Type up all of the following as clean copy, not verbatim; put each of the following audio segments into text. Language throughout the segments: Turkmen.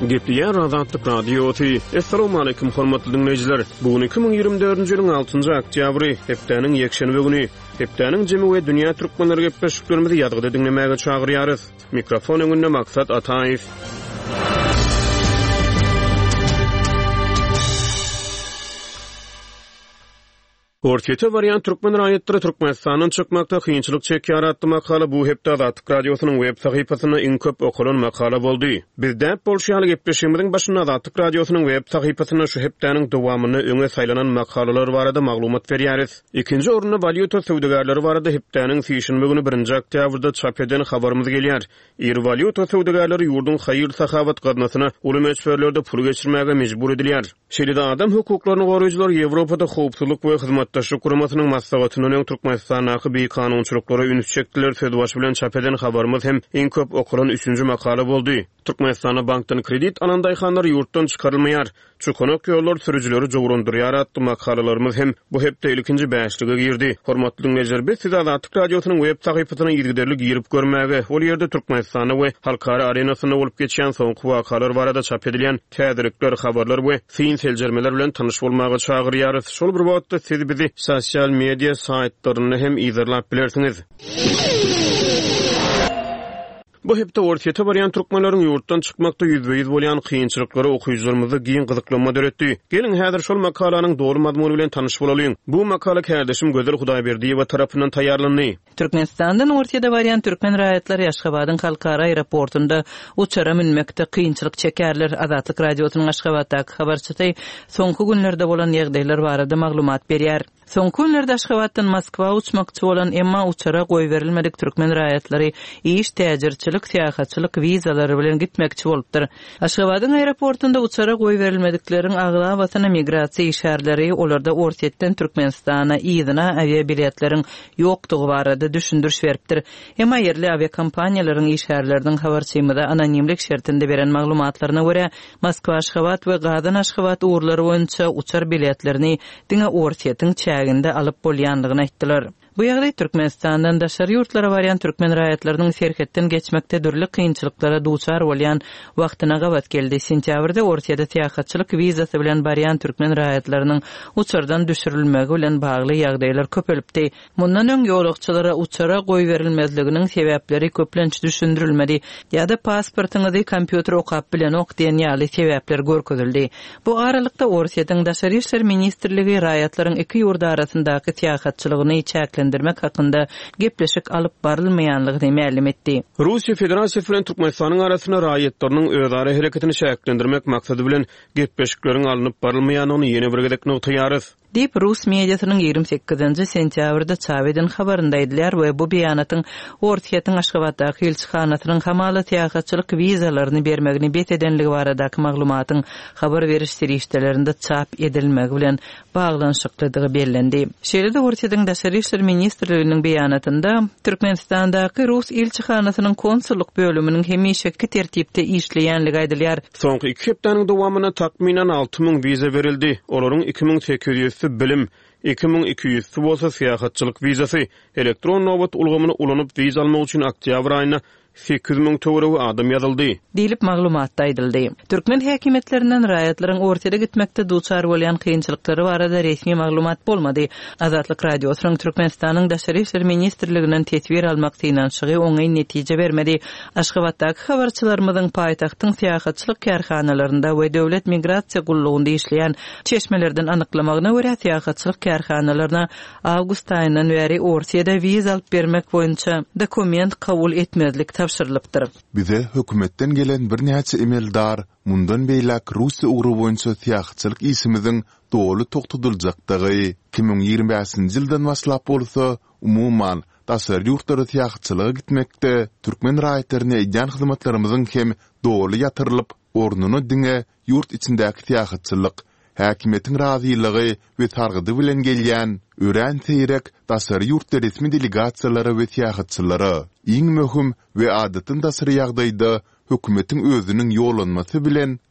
Gepleyen Azatlyk Radiosu. Assalamu alaykum hormatly dinleyijiler. Bugun 2024-nji ýylyň 6-njy oktýabry, hepdeniň ýekşenbe güni. Hepdeniň jemy we dünýä türkmenleri gepleşiklerimizi ýadgyda dinlemäge çagyrýarys. Mikrofon öňünde Maksat Ataýew. Ortýete variant türkmen raýatlary Türkmenistanyň çykmakda kynçylyk çekýär atly makala bu hepde Azatlyk Radiosynyň web sahypasyna iň köp okulan makala boldy. Bizde bolşýaly gepleşigimiziň başynda Azatlyk Radiosynyň web sahypasyna şu hepdeniň dowamyny öňe saýlanan makalalar barada maglumat berýäris. Ikinji orunda valyuta söwdegarlary barada hepdeniň fiýşinme güni 1-nji oktýabrda çap eden habarymyz gelýär. Ir valyuta söwdegarlary ýurdun haýyr sahawat gadnasyna uly meçberlerde pul geçirmäge mejbur edilýär. Şeýle adam hukuklaryny goraýjylar Ýewropada howpsuzlyk we hizmetdaşlyk guramasynyň maslahatynyň Türkmenistanyň beý kanunçylyklara ünüp çekdiler söwbaş bilen çap eden habarymyz hem iň köp okulan 3-nji makala boldy. Türkmenistana bankdan kredit alan daýhanlar ýurtdan çykarylmaýar. Çukonak ýollar sürüjileri jogrundurýar atly makalalarymyz hem bu hepde ilkinji bäşlige girdi. Hormatly dinleyijiler, biz Azatlyk Radiosynyň web sahypasyna ýigderli girip görmäge, ol ýerde Türkmenistana we halkara arenasyna bolup geçýän soňky wakalar barada çap edilýän täzelikler, habarlar we seljermeler bilen tanyş bolmagy çagyrýarys. Şol bir wagtda siz bizi sosial media saytlaryny hem izlap bilersiňiz. Bu hepde ortýete barýan türkmenleriň ýurtdan çykmakda ýüzbeýiz bolýan kynçylyklary okuýjylarymyza giň gyzyklanma döretdi. Gelin häzir şol makalanyň dogry mazmuny bilen tanyş bolalyň. Bu makala kardeşim Gözel Hudaýberdiýew tarapyndan taýýarlandy. Türkmenistandan ortýede barýan türkmen raýatlary Aşgabatyň halkara aeroportunda uçara minmekde kynçylyk çekerler. Azatlyk Radiosynyň Aşgabatdaky habarçysy soňky günlerde bolan ýagdaýlar barada maglumat berýär. Soňky günlerde Aşgabatdan Moskwa uçmakçy bolan emma uçara goý berilmedik türkmen raýatlary iş täjirçilik, syýahatçylyk wizalary bilen gitmekçi bolupdyr. Aşgabatyň aeroportunda uçara goý berilmedikleriň agla watana migrasiýa işärleri olarda ortýetden Türkmenistana ýygyna aviabiletleriň ýokdugy barada düşündürüş beripdir. Emma ýerli aviakompaniýalaryň işärleriniň habarçymyda anonimlik şertinde beren maglumatlaryna görä Moskwa Aşgabat we Gadan Aşgabat uğurlary boýunça uçar biletlerini diňe ortýetiň çäginde alyp bolýanlygyny aýtdylar. Bu ýagdaý Türkmenistandan daşary ýurtlara barýan türkmen raýatlarynyň serhetden geçmekde dürli kynçylyklara duçar bolýan wagtyna gabat geldi. Sentýabrda ortýada syýahatçylyk wizasy bilen barýan türkmen raýatlarynyň uçardan düşürilmegi bilen bagly ýagdaýlar köpelipdi. Mundan öň ýolagçylara uçara goý berilmezliginiň sebäpleri köplenç düşündirilmedi. Ýa-da pasportyňyzy kompýuter okap bilen ok diýen ýaly sebäpler görkezildi. Bu aralykda ortýadyň daşary işler ministrligi raýatlaryň iki ýurt arasyndaky syýahatçylygyny çäklendirmek hakynda gepleşik alyp barylmaýanlygyny ma'lum etdi. Russiýa Federasiýasy bilen Türkmenistanyň arasyna raýatlarynyň özara hereketini çäklendirmek maksady bilen gepleşikleriň alynyp barylmaýanyny ýene bir gedek noktaýarys. Dip Rus mediasynyň 28-nji sentýabrda çap eden habarynda edilýär we bu beýanatyň ortýetyň Aşgabatdaky elçixanasynyň hamaly syýahatçylyk wizalaryny bermegini bet edenligi baradaky maglumatyň habar beriş serişdelerinde çap edilmegi bilen baglanşyklydygy bellendi. Şeýle-de ortýetyň daşary işler ministrliginiň beýanatynda Türkmenistandaky Rus elçixanasynyň konsulluk bölüminiň hemişeki tertipde işleýänligi aýdylýar. Soňky 2 hepdeniň dowamyna takminan 6000 wiza berildi. Olaryň 2800 bilim, 2200 bolsa syýahatçylyk wizasy, elektron nowbat ulgamyny ulanyp wiza almak üçin oktýabr aýyna 8000 töwerew adam ýazyldy. Diýilip maglumatda aýdyldy. Türkmen häkimetlerinden raýatlaryň ortýada gitmekde duçar bolýan kynçylyklary barada resmi maglumat bolmady. Azatlyk Radiosynyň Türkmenistanyň daşary işler ministrliginden tetbir almak synanşygy oňy netije bermedi. Aşgabatdaky habarçylarymyzyň paýtagtyň syýahatçylyk karhanalarynda we döwlet migrasiýa gullugynda işleýän çeşmelerden anyklamagyna görä syýahatçylyk karhanalaryna awgust aýyndan beri ortýada wiza alyp bermek boýunça dokument kabul etmezlik tapşyrylypdyr. Bize hökümetden gelen bir näçe emeldar mundan beýlek Russiýa ugry boýunça syýahatçylyk isimiziň dogry tokutuljakdygy 2025-nji ýyldan başlap bolsa umumyň daşary ýurtlara syýahatçylyga gitmekde türkmen raýatlaryna edýän hyzmatlarymyzyň hem dogry ýatyrylyp ornuny diňe ýurt içindäki syýahatçylyk häkimetiň razylygy we targydy bilen gelýän ören seýrek daşary ýurtda resmi delegasiýalary we syýahatçylary iň möhüm we adatyn daşary ýagdaýda hökümetiň özüniň ýolanmasy bilen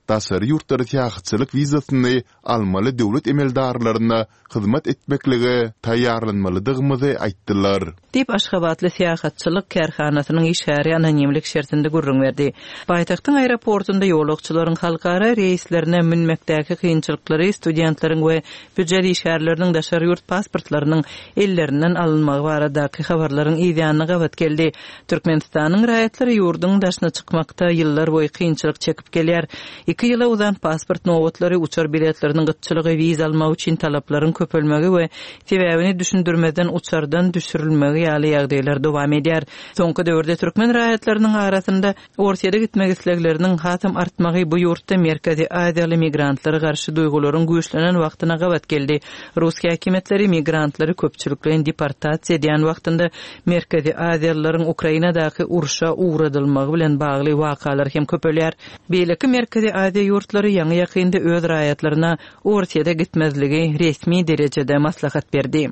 dasary ýurtlara tähitçilik wizasyny almaly döwlet emeldarlaryna hyzmat etmekligi taýýarlanmalydygymyzy aýtdylar. Dip Aşgabatly syýahatçylyk kärhanasynyň işgäri anonimlik şertinde gurrun berdi. Baýtaktyň aeroportunda ýolagçylaryň halkara reislerine minmekdäki kynçylyklary studentlaryň we büdjeli işgärleriniň daşary ýurt pasportlarynyň ellerinden alınmagy baradaky habarlaryň ýa-da gabat geldi. Türkmenistanyň raýatlary ýurduň daşyna çykmakda ýyllar boýy kynçylyk çekip gelýär. 2 ýyla uzan pasport nowatlary uçar biletleriniň gytçylygy wiza almak üçin talaplaryň köpelmegi we sebäbini düşündirmeden uçardan düşürilmegi ýaly ýagdaýlar dowam edýär. Soňky döwürde türkmen raýatlarynyň arasynda Orsiýada gitmek islegleriniň hatym artmagy bu ýurtda Merkezi Aziýaly migrantlary garşy duýgularyň güýçlenen wagtyna gabat geldi. Rus häkimetleri migrantlary köpçüliklen deportasiýa edýän wagtynda Merkezi Aziýalylaryň Ukrainadaky uruşa uğradylmagy bilen bagly wakalar hem köpelýär. Beýleki Merkezi Aziýa ýurtlary ýaňy ýakynda öz raýatlaryna Orsiýada gitmezligi resmi derejede maslahat berdi.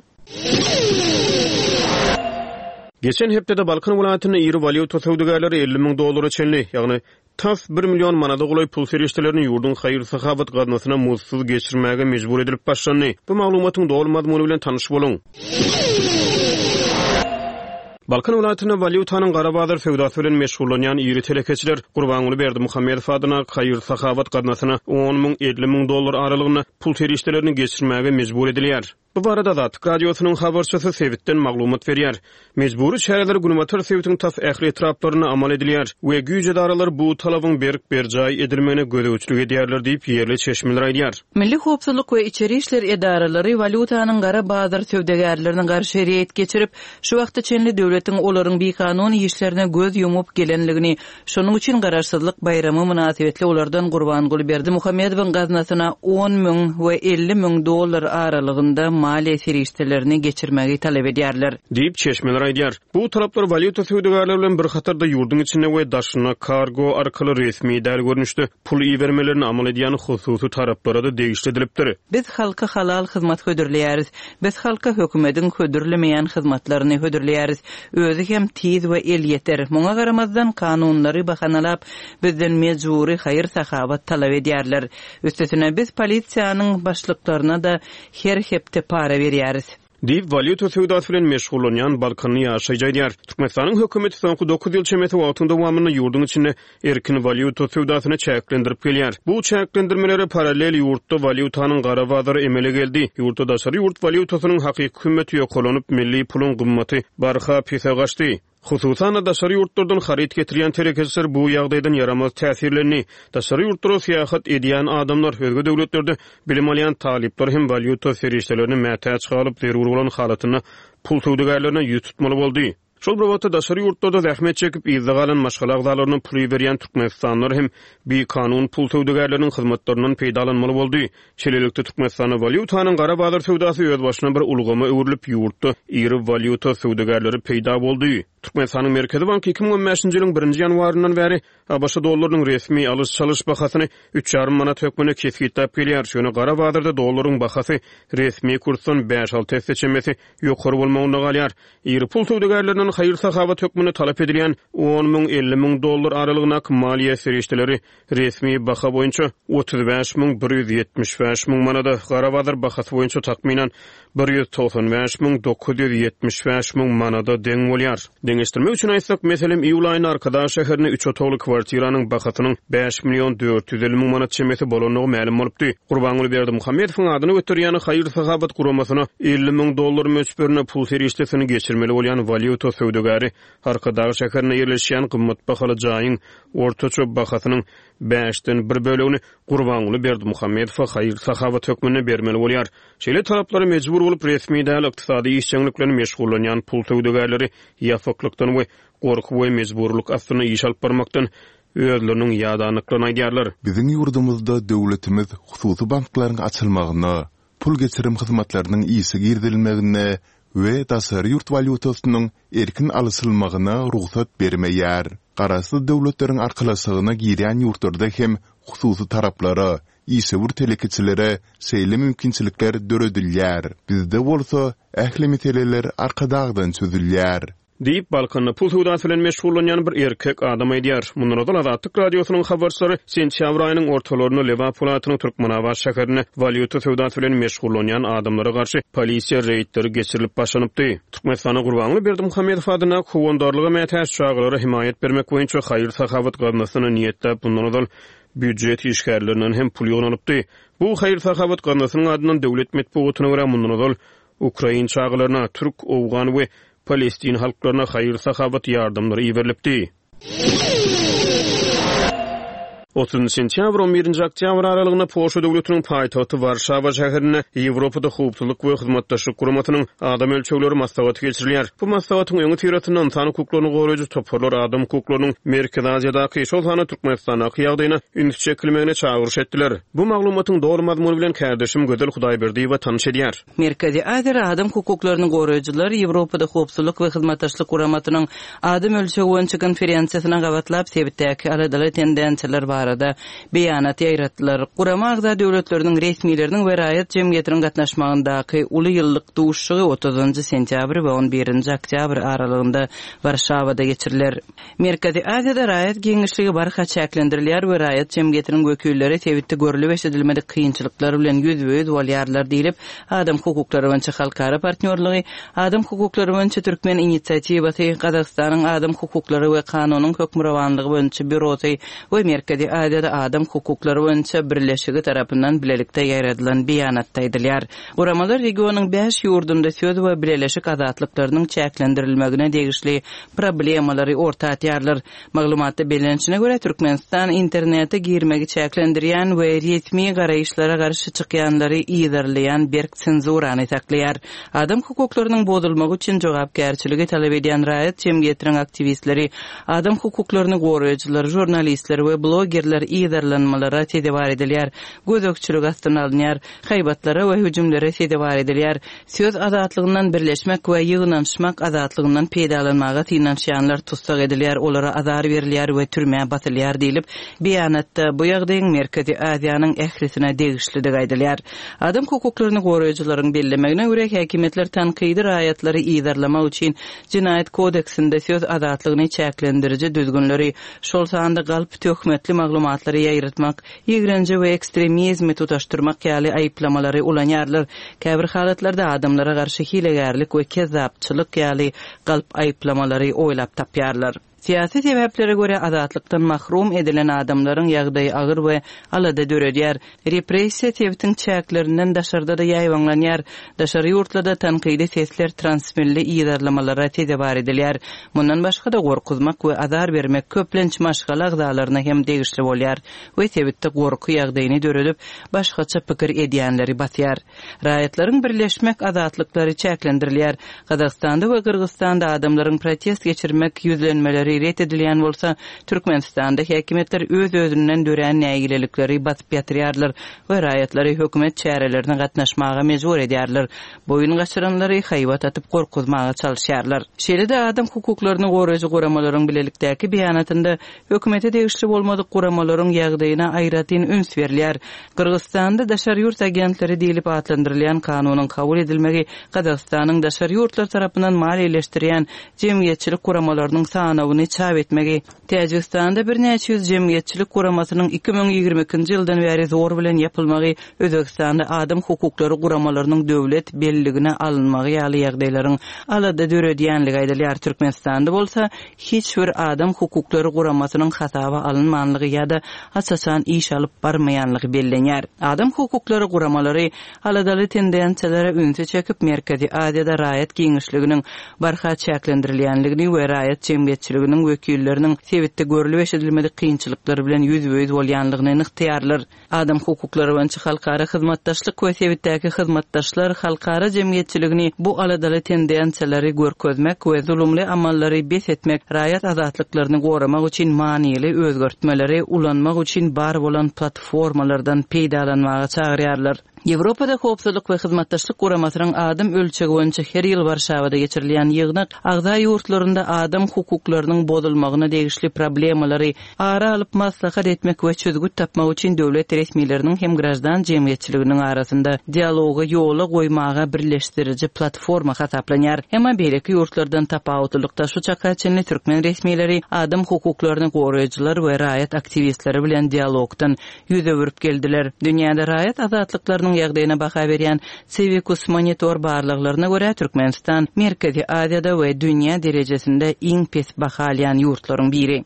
Geçen hepdede Balkan welaýatyna ýyry valyuta söwdegärleri $50,000 çenli, ýagny tas 1 milyon manada gulay pul seriştelerini ýurduň haýır-sahabat gadnasyna mutsuz geçirmäge mejbur edilip başlandy. Bu maglumatyň dogry mazmuny bilen tanyş boluň. Balkan welaýatyna valyutanyň gara bazar söwdasy bilen meşgullanýan ýyry telekeçiler Gurbanuly Berdimuhammedow adyna haýır-sahabat gadnasyna $10,000-$50,000 aralygyna pul seriştelerini geçirmäge mejbur edilýär. Bu barada Azatlyk radiosynyň habarçysy Sewitden maglumat berýär. Mejburi şäherler Gunumatyr Sewitiň tas ähli etraplaryna amal edilýär we güýje daralar bu talabyň berik berjay edilmegine gödäwçilik edýärler diýip ýerli çeşmeler aýdýar. Milli howpsuzlyk we içeri işler edaralary valutanyň gara bazar söwdegärleriniň garşy reýet geçirip, şu wagtda çenli döwletiň olaryň bikanony işlerine göz yumup gelenligini, şonuň üçin garaşsyzlyk bayramy münasibetli olardan Gurbanuly Berdimuhammedowyň gaznasyna $10,000 we $50,000 aralygynda maliýe seriştelerini geçirmegi talep edýärler. Diýip çeşmeler aýdýar. Bu talaplar valyuta söwdegärleri bilen bir hatarda ýurduň içinde we daşyna kargo arkaly resmi däl görnüşde pul iýermelerini amal edýän hususy taraplara da degişdirilipdir. Biz halka halal hyzmat hödürleýäris. Biz halka hökümetiň hödürlemeýän hyzmatlaryny hödürleýäris. Özü hem tiz we el ýeter. Muňa garamazdan kanunlary bahanalap bizden mejburi haýır-sahabat talap edýärler. Üstesine biz polisiýanyň başlyklaryna da her hepde para berýäris. Diýip valyuta söwdasy bilen meşgullanýan Balkany ýaşaýjar. Türkmenistanyň hökümeti soňky 9 ýyl çemeti wagtynda dowamyny ýurduň içinde erkin valyuta söwdasyny çäklendirip gelýär. Bu çäklendirmeleri paralel ýurtda valyutanyň gara bazary emele geldi. Ýurtda daşary ýurt valyutasynyň hakyky kıymeti ýokolanyp milli puluň gymmaty barha pise gaçdy. Hususan daşary ýurtlardan haryt getirýän terekeçler bu ýagdaýdan yaramaz täsirlerini, daşary ýurtlara syýahat edýän adamlar özge döwletlerde bilim alýan talipler hem valyuta seriştelerini mätäç galyp zerur bolan halatyny pul söwdegärlerine ýutmaly boldy. Şol bir wagtda daşary ýurtlarda zähmet çekip izdigalan maşgala agdalaryny pul berýän türkmenistanylar hem bir kanun pul söwdegärleriniň hyzmatlarynyň peýdalanmaly boldy. Şeýlelikde Türkmenistanyň valyutanyň gara bazar söwdasy öz başyna bir ulgama öwrülip ýurtda ýyry valyuta söwdegärleri peýda boldy. Türkmenistanyň Merkezi Banky 2015-nji ýylyň 1-nji ýanwaryndan bäri ABŞ dollarynyň resmi alys-çalyş bahasyny 3,5 manat hökmüne kesgitap gelýär. Şonu gara bazarda dollaryň bahasy resmi kursdan 5-6 seçemesi ýokary bolmagyna galýar. Ýyry pul söwdegärleriniň haýır-sahabat hökmüne talap edilýän $10,000-$50,000 aralygyna maliýe serişdeleri resmi baha boýunça 35,175,000 manada, gara bazar bahasy boýunça takminan 195,975,000 manada deň bolýar. Deňeşdirme üçin aýtsak, meselem iýul aýyny arkada şäherine 3 otagly kwartiranyň bahasynyň 5,450,000 manat çemeti bolanyny ma'lum bolupdy. Gurbanuly Berdimuhammedowyň adyny götürýän haýır-sahabat guramasyna $50,000 möçberine pul serişdesini geçirmeli bolýan valyuta söwdegäri arkada şäherine ýerleşýän gymmat bahaly jaýyň ortaça bahasynyň 5den 1 bölegini Gurbanuly Berdimuhammedow haýır-sahabat hökmüne bermeli bolýar. Şeýle talaplary mejbur bolup resmi däl ykdysady işçiliklerine meşgullanýan pul söwdegärleri ýafaklykdan we gorky we mejburluk astyna iş alyp barmakdan özleriniň ýadanyklaryny aýdýarlar. Biziň ýurdumyzda döwletimiz hususy banklaryň açylmagyna, pul geçirim hyzmatlarynyň ýygy girdilmegine we daşary ýurt valyutasynyň erkin alysylmagyna ruhsat bermeýär. Garasy döwletleriň arkalaşygyna girýän ýurtlarda hem hususy taraplara, ýygy telekeçilere seýle mümkinçilikler döredilýär. Bizde bolsa ähli meteleler arkadagdan çözülýär. Deyip Balkanna pul hudat bilen meşgullanýan bir erkek adam aýdýar. Mundan öňe Azatlyk radiosynyň habarçylary sentýabr aýynyň ortalaryna Liverpoolatynyň Türkmenabad şäherine valyuta hudat bilen meşgullanýan adamlara garşy polisiýa reýdleri geçirilip başlanypdy. Türkmenistana Gurbanly Berdimuhammedow adyna howandarlyga mätäş çağrylary himayet bermek boýunça haýyr sahawat garnasyna niýetde bundan öňe büdjet işgärlerinden hem pul ýoglanupdy. Bu haýyr sahawat garnasynyň adynyň döwlet medeniýetine görä mundan öňe Ukraina çağrılaryna Türk, Owgan we Palestin halklaryna haýyr sahawat ýardamlary iberilipdi. 30 sentyabr 11 oktябr aralygyna Polşa döwletiniň paýtagty Warşawa şäherine Ýewropada hukuklyk we hyzmatdaşlyk guramatynyň adam ölçegleri maslahaty geçirilýär. Bu maslahatyň öňü türetinden insan hukuklaryny goraýjy toparlar adam hukuklarynyň Merkezi Aziýadaky şol hany Türkmenistana ýagdaýyna üns çekilmegine çağırış etdiler. Bu maglumatyň dogry mazmuny bilen kardeşim Gödel Hudaýberdiýew tanış edýär. Merkezi Aziýada adam hukuklaryny goraýjylar Ýewropada hukuklyk we hyzmatdaşlyk guramatynyň adam ölçegi boýunça konferensiýasyna gawatlap sebitdäki aladaly tendensiýalar barada beýanat ýaýratdylar. Gurama agza döwletleriniň resmiýetleriniň we raýat jemgyýetiniň gatnaşmagyndaky uly ýyllyk duşşugy 30 sentyabr we 11 oktyabr aralygynda Warşawada geçiriler. Merkezi Aziýada raýat geňişligi barha çäklendirilýär we raýat jemgyýetiniň wekilleri tebitde görülip eşidilmedik kynçylyklar bilen ýüz-ýüz bolýarlar diýilip adam hukuklary boýunça halkara partnerligi, adam hukuklary boýunça Türkmen initsiatiwaty, Gazakstanyň adam hukuklary we kanunyň hökmürawanlygy boýunça bürosy we Merkezi Aziýada adam hukuklary boýunça birleşigi tarapyndan bilelikde ýaradylan beýanatda edilýär. Guramalar regionyň 5 ýurdunda söz we birleşik azatlyklarynyň çäklendirilmegine degişli problemalary orta atýarlar. Maglumatda belirlenişine göre Türkmenistan internete girmegi çäklendirýän we resmi garaýyşlara garşy çykýanlary ýyzarlaýan berk senzurany taklaýar. Adam hukuklarynyň bozulmagy üçin jogapkärçiligi talap edýän raýat jemgyýetiniň aktivistleri, adam hukuklaryny goraýjylar, jurnalistler we blogerler ýyzarlanmalara tedewar edilýär. Gözökçülük astyna alınýar, haýbatlara we hüjümlere tedewar edilýär. Söz azatlygynyň birleşmek we ýygnanşmak azatlygynyň peýdalanmagy tynanşýanlar tutsak edilýär, olara azar berilýär we türmäge batylýar diýilip beýanatda bu ýagdaýyň Merkezi Aziýanyň ählisine degişligi aýdylýar. Adam hukuklaryny goraýjylaryň bellemegine görä häkimetler tanqidi raýatlary ýyzarlamak üçin Jinaýat kodeksinde söz azatlygyny çäklendiriji düzgünleri, şol sanda galp töhmetli maglumatlary ýaýratmak, ýigrenji we ekstremizmi tutaşdyrmak ýaly aýplamalary ulanýarlar. Käbir halatlarda adamlara garşy hilegärlik we kezzapçylyk ýaly galp aýplamalary oýlap tapýarlar. Siyasi sebeplere göre azatlykdan mahrum edilen adamlaryň ýagdaýy agyr we alada döredýär. Repressiýa tebitiň çäklerinden daşarda da ýaýwanlanýar. Daşary ýurtlarda tanqidi sesler transferli ýyzarlamalara tedewar edilýär. Mundan başga da gorkuzmak we azar bermek köplenç maşgal agzalaryna hem degişli bolýar we tebitde gorku ýagdaýyny döredip başgaça pikir edýänleri batýar. Raýatlaryň birleşmek azatlyklary çäklendirilýär. Gazakstanda we Kyrgyzstanda adamlaryň protest geçirmek ýüzlenmeleri ret edilýän bolsa, Türkmenistanda häkimetler öz-özünden dören näýgilelikleri batyp ýatyrýarlar we raýatlary hökümet çärelerine gatnaşmaga mejbur edýärler. Boyun gaçyranlary haýbat atyp gorkuzmaga çalyşýarlar. Şeýle-de adam hukuklaryny goraýjy guramalaryň bilelikdäki beýanatynda hökümete degişli bolmadyk guramalaryň ýagdaýyna aýratyn üns berilýär. Kyrgyzstanda daşary ýurt agentleri diýilip atlandyrylýan kanunyň kabul edilmegi Gazakstanyň daşary ýurtlar tarapyndan maliýeleşdirýän jemgyýetçilik guramalarynyň sanawyny çap etmegi. Täjikistanda bir näçe ýüz jemgyýetçilik guramasynyň 2022-nji ýyldan bäri zor bilen ýapylmagy, Özbekistanda adam hukuklary guramalarynyň döwlet belligine alınmagy ýaly ýagdaýlaryň alada döredýänligi aýdylýar. Türkmenistanda bolsa hiç bir adam hukuklary guramasynyň hasaba alınmanlygy ýa-da asasan iş alyp barmaýanlygy bellenýär. Adam hukuklary guramalary aladaly tendensiýalary öňe çekip Merkezi Aziýada raýat geňişliginiň barha çäklendirilýänligini we raýat jemgyýetçiliginiň wekilleriniň sebitde görülip eşidilmedik kynçylyklary bilen ýüz-ýüz bolýanlygyny ynykdyarlar. Adam hukuklary boýunça halkara hyzmatdaşlyk we sebitdäki hyzmatdaşlar halkara jemgyýetçiligini bu aladaly tendensiýalary görkezmek we zulumly amallary bes etmek, raýat azatlyklaryny goramak üçin maniýeli özgertmeleri ulanmak üçin bar bolan platformalardan peýdalanmaga çagyrýarlar. Ýewropada howpsuzlyk we hyzmatdaşlyk guramasynyň adam ölçegi boýunça her ýyl Warşawada geçirilýän ýygynak agza ýurtlarynda adam hukuklarynyň bozulmagyna degişli problemalary ara alyp maslahat etmek we çözgüt tapmak üçin döwlet resmiýetleriniň hem grajdan jemgyýetçiliginiň arasynda dialoga ýola goýmaga birleşdirici platforma hasaplanýar. Hema beýleki ýurtlardan tapawutlykda şu çakaçynly türkmen resmiýetleri adam hukuklaryny goraýjylar we raýat aktivistleri bilen dialogdan ýüze berip geldiler. Dünýäde raýat azatlyklarynyň ýagdaýyna baha berýän Civic Monitor barlyklaryna görä Türkmenistan Merkezi Aziýada we dünýä derejesinde iň pes baha alýan ýurtlaryň biri.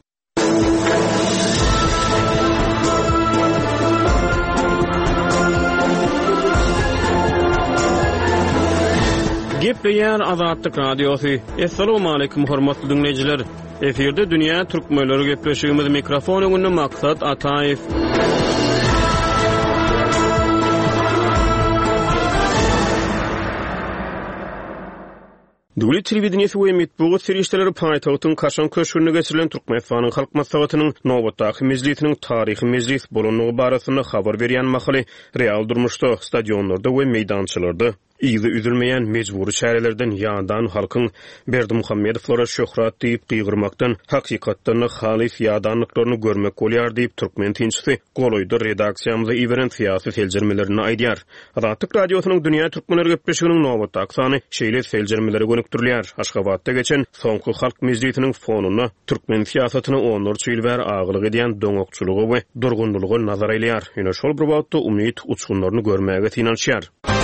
Gepleýär Azatlyk Radiosy. Assalamu alaykum hormatly dinleýijiler. Eferde dünýä türkmenleri gepleşigimiz mikrofon öňünde maksat Ataýew. Döwlet telewizionyny we medeniýet serişdeleri paýtagtyň kaşan köşgünde geçirilen Türkmenistanyň halk maslahatynyň nowatdaky mejlisiniň taryhy mejlis bolanyny barasynda habar berýän makaly real durmuşda stadionlarda we meýdançylarda ýygy üzülmeýän mejburi çärelerden ýadan halkyň Berdimuhammedowlara şöhrat diýip gygyrmakdan hakykatdan halis ýadanlyklaryny görmek bolýar diýip türkmen tinçisi goloýda redaksiýamyza iweren syýasy seljermelerini aýdýar. Azatlyk radiosynyň dünýä türkmenleri gepleşiginiň nowatdaky sany şeýle seljermeleri gönükdirilýär. Aşgabatda geçen soňky halk mejlisiniň fonuny türkmen syýasatyny onurçy ýyl bäri agylyk edýän doňokçulugy we durgunlygy nazar aýlýar. Ýöne şol bir wagtda umyt uçgunlaryny görmäge tinançýar.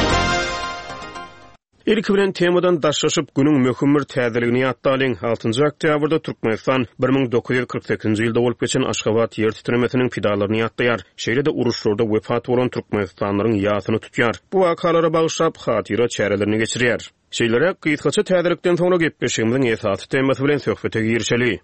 İlk bilen temadan daşlaşyp günüň möhüm bir täzeligini ýatdalyň. 6-njy oktýabrda Türkmenistan 1948-nji ýylda bolup geçen Aşgabat ýer titremesiniň fidalaryny ýatdaýar. Şeýle-de uruşlarda wefat bolan türkmenistanlaryň ýasyny tutýar. Bu wakalara bagyşlap hatyra çärelerini geçirýär. Şeýlere gysgaça täzelikden soňra gepleşigimiziň esasy temasy bilen söhbete girişeli.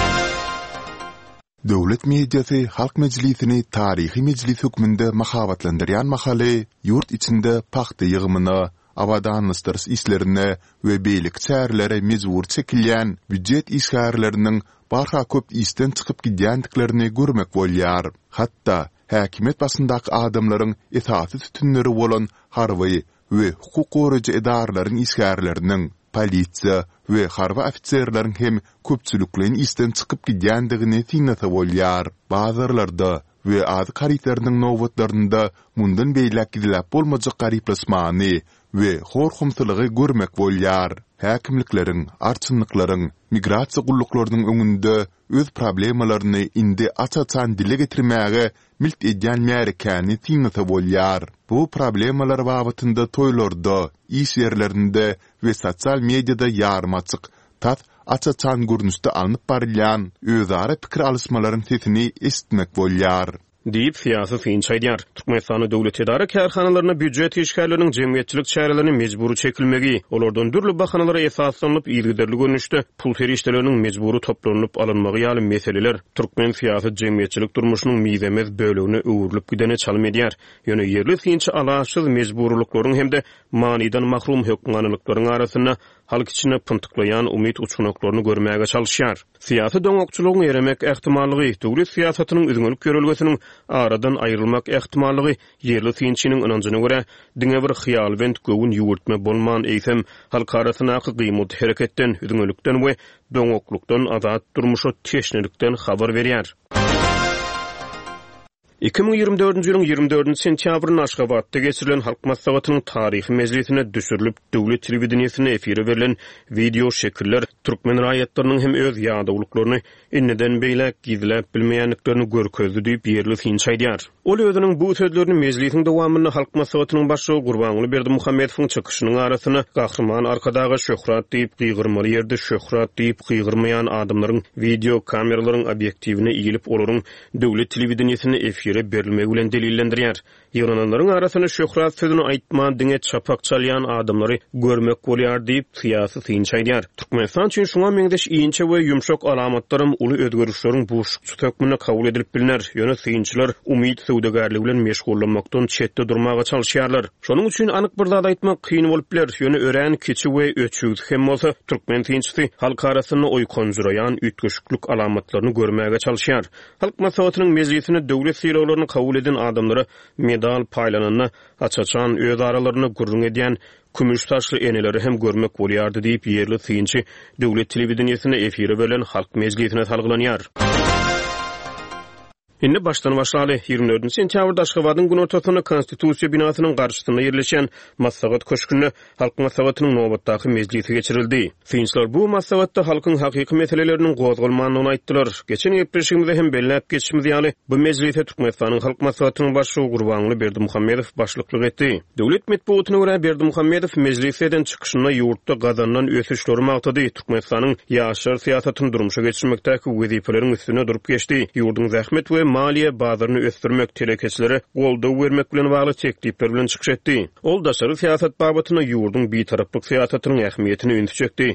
Döwlet mediýasy halk mejlisini taryhy mejlis hökmünde mahabatlandyrýan makaly ýurt içinde paxta ýygymyny awadanlystyrys islerine we beýlik çärelere mejbur çekilýän büdjet işgärleriniň barha köp isten çykyp gidýändiklerini görmek bolýar. Hatda häkimet başyndaky adamlaryň esasy tütünleri bolan harby we hukuk goraýjy edaralaryň işgärleriniň polisiýa we harby ofitserleriň hem köpçüliklerin isten çykyp gidýändigini tiňnata bolýar. Bazarlarda we az karitleriniň nowatlarynda mundan beýlek gidilip bolmajak gariplasmany we horkumsylygy görmek bolýar. Häkimlikleriň, arçynlyklaryň, migrasiýa gullyklarynyň öňünde öz problemalaryny indi açaçan dile getirmäge milt edýän märekäni tiňnata bolýar. Bu problemalar babatynda toýlarda, iş ýerlerinde we sosial mediada ýarmaçyk tat açaçan görnüşde alınıp barilýan özara pikir alysmalaryň sesini esitmek bolýar. Diýip syýasy finçaýdýar. Türkmenistany döwlet edara kärhanalaryna büdjet işgärleriniň jemgyýetçilik çärelerini mejburi çekilmegi, olardan dürli bahanalara esaslanyp ýygyderli görnüşde pul ferişdeleriniň mejburi toplanyp alınmagy ýaly meseleler türkmen syýasy jemgyýetçilik durmuşynyň miýzemez bölegine öwrülip gidene çalym edýär. Ýöne ýerli finçi alaşyz mejburlyklaryň hemde manydan mahrum hökmanylyklaryň arasynda halk içine pıntıklayan umit uçunaklaryny görmäge çalışýar. Syýasy doňokçulugyny eremek ähtimallygy, döwlet syýasatynyň üzüňlük görülgesiniň aradan aýrylmak ähtimallygy ýerli finçiniň ynanjyna görä diňe bir hyýalwent göwün ýurtma bolman eýsem halk arasyna gymyt hereketden, üzüňlükden we doňoklukdan azat durmuşa teşnelikden habar berýär. 2024-nji ýylyň 24-nji sentýabryny Aşgabatda geçirilen halk maslahatynyň taryhy mejlisine düşürilip döwlet telewizionyny efire berilen video şekiller türkmen raýatlarynyň hem öz ýadawlyklaryny inneden beýle gizläp bilmeýänliklerini görkezdi diýip ýerli finçaýdýar. Ol özüniň bu sözlerini mejlisiň dowamynda halk maslahatynyň başlygy Gurbanly Berdimuhammedowyň çykyşynyň arasyna gahryman arkadagy şöhrat diýip gygyrmaly ýerde şöhrat diýip gygyrmaýan adamlaryň video kameralaryň obyektivine iýilip olaryň döwlet telewizionyny efire berilmegi bilen delillendirýär. Ýygrananlaryň arasyna şöhrat sözüni aýtman diňe çapak çalýan adamlary görmek bolýar diýip syýasy finçaýdýar. Türkmenistan üçin şuňa meňdeş iýinçe we ýumşak alamatlaryň uly özgörüşleriň buşlukçy tökmüne kabul edilip bilinär. Ýöne syýynçylar umyt söwdegarlygy bilen meşgullanmakdan çetde durmaga çalışýarlar. Şonuň üçin anyk bir zat aýtmak kyn bolup biler. Ýöne ören kiçi we öçüz hem bolsa türkmen tinçisi halk arasyna oýkonjuraýan ütgeşiklik alamatlaryny görmäge çalışýar. Halk maslahatynyň mejlisine döwlet syýra soýlaklaryny kabul eden adamlara medal paýlananyna açaçan öz aralaryna gurrun edýän kümüş taşly eneleri hem görmek bolýardy diýip ýerli syýynçy döwlet telewizionyna efire beren halk mezgilitine talglanýar. Indi baştan başlaly 24 sentýabrda Aşgabatyň gün ortasyna Konstitusiýa binasynyň garşysynda ýerleşen Maslahat köşkünde halk maslahatynyň nobatdaky mezgiliti geçirildi. Syýynçylar bu maslahatda halkyň hakyky meseleleriniň gozgulmanyny aýtdylar. Geçen ýepleşigimizde hem belläp geçişimiz ýaly bu mezgilite Türkmenistanyň halk maslahatynyň başçy Gurbanly Berdimuhammedow başlyklyk etdi. Döwlet medeniýetine görä Berdimuhammedow mezgilitden çykyşyna ýurtda gazandan ösüşleri magtady. Türkmenistanyň ýaşar siýasatyny durmuşa geçirmekdäki wezipeleriň üstüne durup geçdi. Ýurdun zähmet we maliýe bazaryny ösdürmek telekeçilere goldaw bermek bilen bagly teklipler bilen çykyş etdi. Ol daşary siýasat babatyna ýurdun bitaraplyk siýasatynyň ähmiýetini ünti çekdi.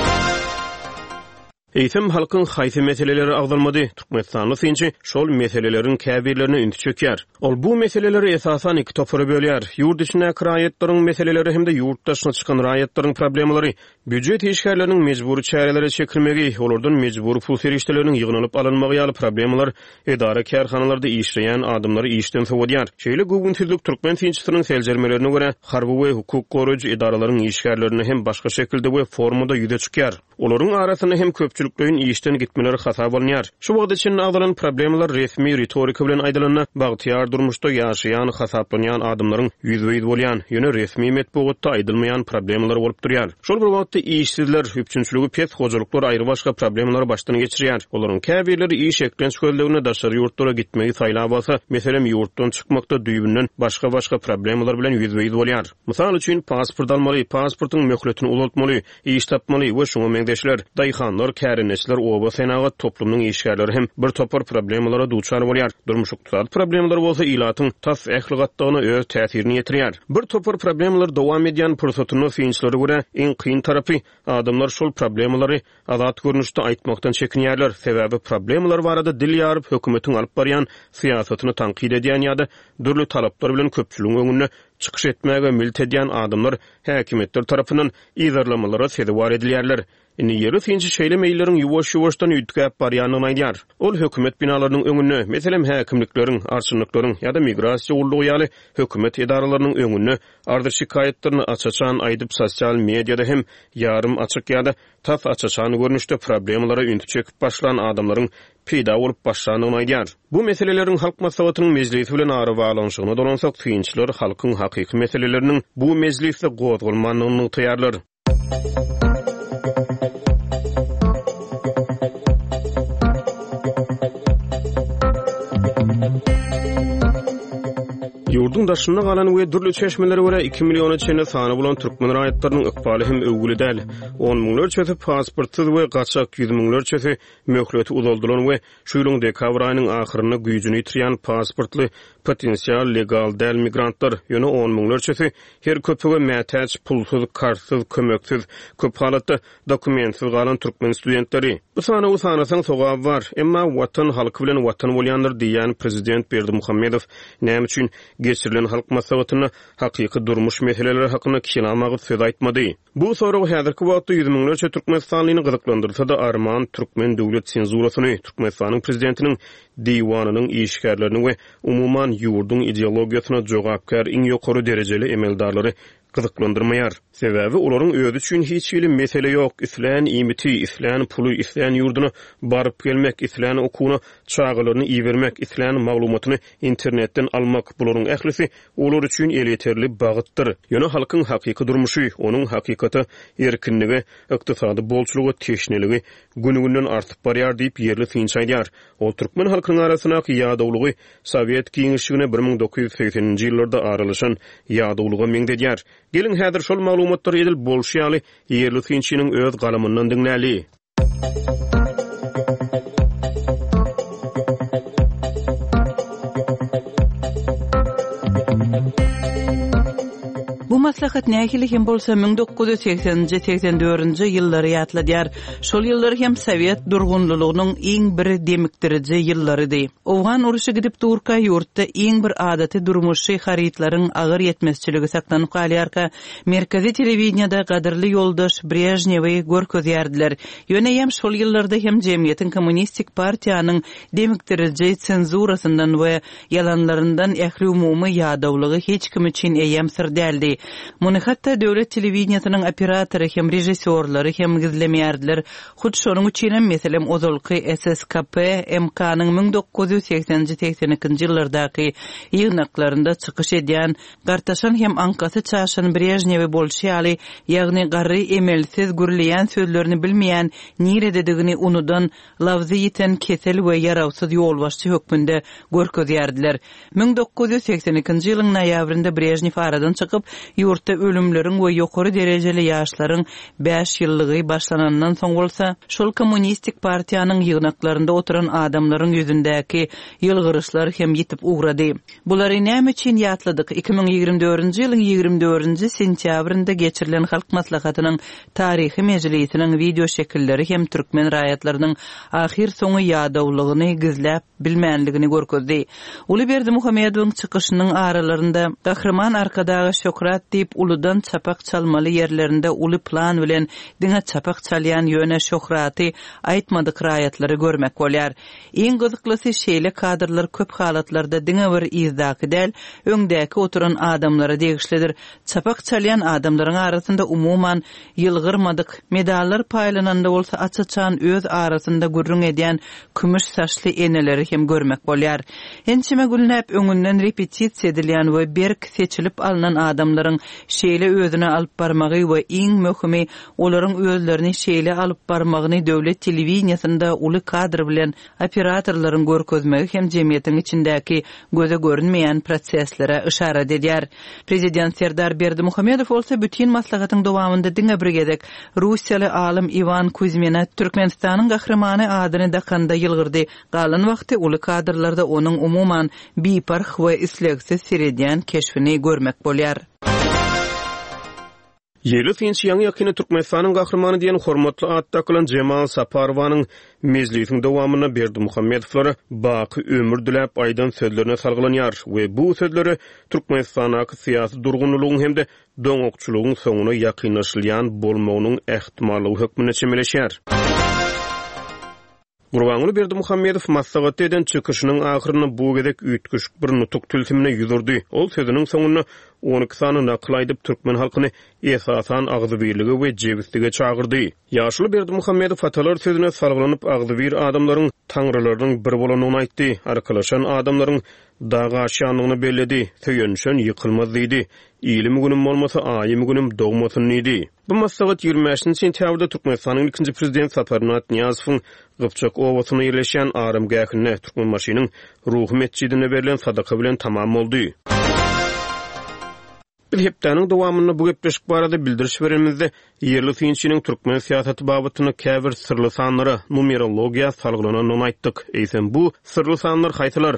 Eýsem halkyň haýsy meseleleri agdalmady. Türkmenistanly syýynçy şol meseleleriň käbirlerini ünti çekýär. Ol bu meseleleri esasan iki topara bölýär. Ýurt içine raýatlaryň meseleleri hem de ýurt daşyna çykan raýatlaryň problemleri, büdjet işgärleriniň mejburi çärelere çekilmegi, olardan mejburi pul serişdeleriniň ýygnylyp alynmagy ýaly problemler, edara kärhanalarda işleýän adamlary işden sowdýar. Şeýle göwüntüzlük türkmen syýynçysynyň seljermelerine görä harby we hukuk goruj edaralaryň işgärlerini hem başga şekilde we formada ýüze çykýar. Olaryň arasyna hem köpçüliklerin işten gitmeleri hata bolýar. Şu wagt içinde agdalan problemler resmi retorika bilen aýdylanyna bagtyar durmuşda ýaşaýan, hasaplanýan adamlaryň ýüzbeýdi bolýan, ýöne resmi medeniýetde aýdylmaýan problemler bolup durýar. Şol bir wagtda işsizler, hüpçünçüligi pes hojuluklar aýry başga problemler başdan geçirýär. Olaryň käbirleri iş eklenç gözlegine daşary ýurtlara gitmegi saýlap bolsa, meselem ýurtdan çykmakda düýbünden başga problemler bilen ýüzbeýdi bolýar. Mysal üçin pasport almaly, pasportyň möhletini uzatmaly, iş tapmaly we şoňa meňdeşler, daýhanlar, kärineçler, oba senagat toplumyň işgärleri hem bir topar problemlara duçar bolýar. Durmuş iqtisad problemleri bolsa ilatyň tas ähligatdygyna öz täsirini ýetirýär. Bir topar problemler dowam edýän pursatyny syýynçylary görä iň kyn tarapy adamlar şol problemleri azat görnüşde aýtmakdan çekinýärler. Sebäbi problemler barada dil ýaryp hökümetiň alyp barýan siýasatyny tanqid edýän ýa-da dürli talaplar bilen köpçüligiň öňünde çykyş etmäge milit edýän adamlar häkimetler tarapyndan ýazarlamalara sebäp edilýärler. Indi ýeri syýynçy şeýle meýilleriň ýuwaş-ýuwaşdan ýütgäp barýanyny aýdýar. Ol hökümet binalarynyň öňünde, meselem häkimlikleriň, arşynlyklaryň ýa-da migrasiýa ullugy ýaly hökümet edaralarynyň öňünde ardy şikaýetlerini açaçan aýdyp sosial mediada hem ýarym açyk ýa-da tas açaçan görnüşde problemlara ünti çekip başlanan adamlaryň peýda bolup başlanyny aýdýar. Bu meseleleriň halk maslahatynyň mezgilisi bilen ary baglanyşyna dolansak, syýynçylar halkyň hakyky meseleleriniň bu mezgilisde gozgulmanyny taýýarlar. Ýurdun daşyna galan we dürli çeşmelere görä 2 million çene sany bolan türkmen raýatlarynyň ykbaly hem öwgüli däl. 10 miňlerçesi pasportsuz we gaçak 100 miňlerçesi möhleti uzaldylan we şu ýylyň dekabr aýynyň ahyryna güýjüni ýitiren pasportly potensial legal däl migrantlar ýöne 10 miňlerçesi her köpüge mätäç, pulsuz, kartsız, kömeksiz, köp halatda dokumentsiz galan türkmen studentleri. Bu sany usanasaň sogab bar, emma watan halky bilen watan bolýanlar diýen prezident Berdimuhammedow näme üçin geçirilen halk maslahatyna hakyky durmuş meseleleri hakyna kişilamagy söz aýtmady. Bu soragy häzirki wagtda 100 miňlerçe türkmenistanyny gyzyklandyrsa da arman türkmen döwlet senzurasyny Türkmenistanyň prezidentiniň diýwanynyň işgärlerini we umuman ýurdun ideologiýasyna jogapkar iň ýokary derejeli emeldarlary gyzyklandyrmaýar. Sebäbi olaryň özü üçin hiç bir mesele ýok. Isläň imiti, isläň puly, isläň ýurduny baryp gelmek, isläň okuwuna çağılaryny iýermek, isläň maglumatyny internetden almak bularyň ählisi olar üçin eliterli bagytdyr. Ýöne halkyň hakyky durmuşy, onuň hakykaty, erkinligi, ykdysady bolçulugy, teşneligi gününden artyp barýar diýip ýerli syýynçy aýdýar. O türkmen halkynyň arasyna ýadawlygy Sowet Giňişligine 1980-nji ýyllarda aralaşan ýadawlyga meňdedýär. Gelin häzir şol maglumatlary edil bolşýaly ýerli syýynçynyň öz galamyndan dinläli. Bu maslahat nähili hem bolsa 1980-84-nji ýyllary ýatladýar. Şol ýyllary hem Sowet durgunlygynyň iň bir demikdiriji ýyllarydy. Owgan uruşy gidip durka ýurtda iň bir adaty durmuşy haritlaryň agyr ýetmezçiligi saklanyp galýarka, merkezi telewizionyada gadyrly ýoldaş Brejnewi görkezýärdiler. Ýöne hem şol ýyllarda hem jemgyýetiň kommunistik partiýanyň demikdiriji senzurasyndan we yalanlaryndan ähli umumy ýadawlygy hiç kim üçin eýem sir däldi. Muny hatda döwlet telewizionyanyň operatory hem rejissörleri hem gizlemýärdiler. Hut şonuň üçin meselem ozalky SSKP MK-nyň 1980-82-nji ýyllardaky ýygnaklaryna çykyş edýän gartaşan hem ankasy çaşan Brejnewi bolşýaly, ýagny garry emelsiz gürleýän sözlerini bilmeýän, nirededigini unudan lawzy ýeten kesel we yarawsyz ýolbaşçy hökmünde görkezýärdiler. 1982-nji ýylyň noýabrynda Brejnew aradan çykyp, ýurtda ölümleriň we ýokary derejeli ýaşlaryň 5 ýyllygy başlanandan soň bolsa, şol kommunistik partiýanyň ýygnaklaryna oturan adamlaryň ýüzündäki ýylgyryşlar hem ýitip ugrady. Bulary näme üçin ýatladyk? 2024-nji ýylyň 24-nji sentýabrynda geçirilen halk maslahatynyň taryhy mejlisiniň video şekilleri hem türkmen raýatlarynyň ahir soňy ýadawlygyny gizläp bilmänligini görkezdi. Uly Berdimuhammedowyň çykyşynyň aralarynda gahryman arkadagy Şokrat diýip uludan çapak çalmaly ýerlerinde uly plan bilen diňe çapak çalýan ýöne Şokraty aýtmadyk raýatlary görmek bolýar. Iň gyzyklasy şeýle kadrlar köp halatlarda diňe bir izdaky däl, öňdäki oturan adamlara degişlidir. Çapak çalýan adamlaryň arasynda umuman ýylgyrmadyk, medallar paýlananda bolsa açaçan öz arasynda gürrüň edýän kümüş saçly eneleri hem görmek bolýar. Ençime gülnäp öňünden repetisiýa edilýän we berk seçilip alynan adamlaryň şeýle özüne alyp barmagy we iň möhimi olaryň özlerini şeýle alyp barmagyny döwlet telewizionyasynda uly kadr bilen operatorlaryň görkezmegi hem jemgyýetiň içindäki göze görünmeýän proseslere işaret edýär. Prezident Serdar Berdimuhammedow bolsa bütün maslahatyň dowamında diňe bir gezek Russiýaly alim Ivan Kuzmina Türkmenistanyň gahrymany adyny dakanda ýylgyrdy. Galan wagty uly kadrlarda onuň umuman biparh we isleksiz seredýän keşfini görmek bolýar. Ýeli finçi ýaňy ýakyny Türkmenistanyň gahrymany diýen hormatly atdakylan Jemal Saparowyň mezlisiň dowamyna Berdimuhammedowlar baky ömür diläp aýdan sözlerine salgılanýar we bu sözleri Türkmenistanyň syýasy durgunlygynyň hemde doňokçulugyň soňuna ýakynlaşylýan bolmagynyň ähtimallygy hökmüne çemeleşýär. Gurbanuly Berdimuhammedow maslahat eden çykyşynyň ahyryna bu gedek üýtgüç bir nutuk tülsümine ýüzürdi. Ol sözüniň soňuna 12 sany nakl aýdyp türkmen halkyny esasan agzybirligi we jebislige çagyrdy. Ýaşly Berdimuhammedow fatalar sözüne salgylanyp agzybir adamlaryň taňrylarynyň bir bolanyny aýtdy. Arkalaşan adamlaryň daga aşýanlygyny belledi. Söýenşen ýykylmaz diýdi. Ýylymy günüm bolmasa aýymy günüm dogmasyn diýdi. Bu maslahat 25-nji sentýabrda Türkmenistanyň ikinji prezident Saparnat Niyazowyň Gypçak owasyna ýerleşen Arym gähine Türkmen maşynyň ruhy mescidine berilen sadaka bilen tamam boldy. Hepdeniň dowamyny bu gepleşik barada bildiriş berenmizde ýerli finçiniň türkmen siýasaty babatyny käbir sirli sanlary, numerologiýa salgylanyny aýtdyk. Eýsem bu sirli sanlar haýsylar?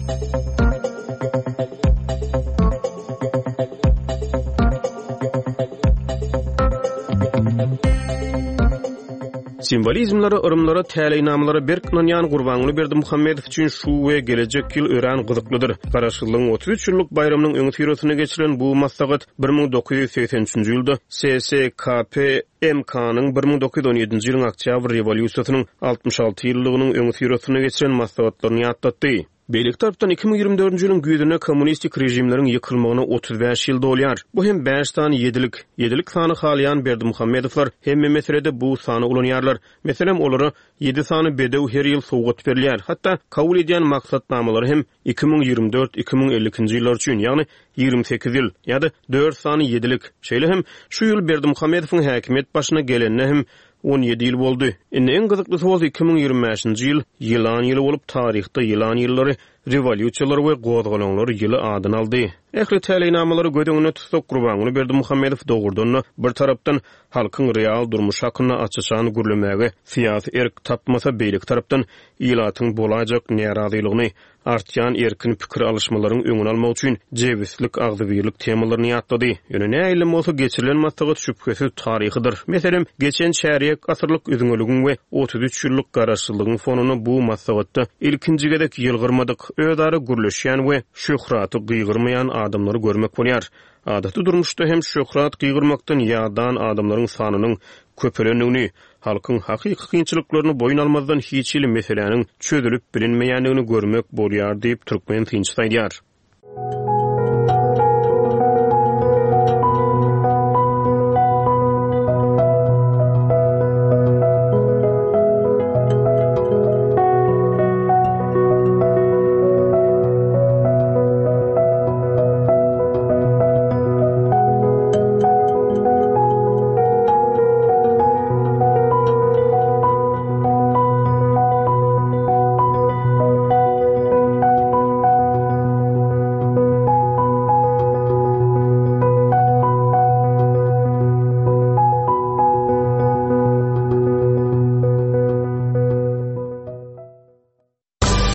Simbolizmlary, ırımlara, täleýnamalara berkinanýan Gurbanuly Berdimuhammedow üçin şu we gelecek ýyl ören gyzyklydyr. Garaşylygyň 33 ýyllyk bayramynyň öňü ýerine geçirilen bu maslahat 1983-nji ýylda SSKP MK-nyň 1917-nji ýylyň Oktyabr rewolýusiýasynyň 66 ýyllygynyň öňü ýerine geçirilen maslahatlaryny ýatlatdy. Beýlik tarapdan 2024-nji ýylyň güýdüne kommunistik rejimleriň ýykylmagyna 35 ýyl dolýar. Bu hem 5 sany ýedilik sany halyan Berdimuhammedowlar hemme meselede bu sany ulanýarlar. Meselem olary 7 sany bedew her ýyl sowgat berilýär. Hatda kabul edýän maksatnamalary hem 2024-2052-nji ýyllar üçin, ýagny 28 ýyl ýa-da 4 sany ýedilik. Şeýle hem şu ýyl Berdimuhammedowyň häkimet başyna gelende hem 17 ýyl boldy. Indi en gyzykly bolsa 2025-nji ýyl ýylan ýyly bolup taryhda ýylan ýyllary revolutiyalar we gozgalanlar ýyly adyn aldy. Ähli täliýnamalary gödüňine tutup Gurbanyny berdi Muhammedow dogurdan bir tarapdan halkyň real durmuş hakyna açyşany gürlemäge, syýasy erk tapmasa beýlik tarapdan ýylatyň bolajak närazylygyny, artýan erkin pikir alışmalaryň öňüni almak üçin jewislik, agdybirlik temalaryny ýatdy. Ýöne näýlim bolsa geçirilen matlagat şüphesiz taryhydyr. Meselem, geçen şäheriyek asyrlyk üzüňlügiň we 33 ýyllyk garaşsyzlygyň fonuny bu matlagatda ilkinjigedek ýylgyrmadyk, özara gürleşýän we şöhraty gyýgyrmaýan adamlary görmek bolýar. Adaty durmuşda hem şöhrat gyýgyrmakdan ýadan adamlaryň sanynyň köpelenigini, halkyň hakyky kynçylyklaryny boyun almazdan hiç ýyly meseleniň çözülüp bilinmeýändigini görmek bolýar diýip Türkmen Tinç saýdýar.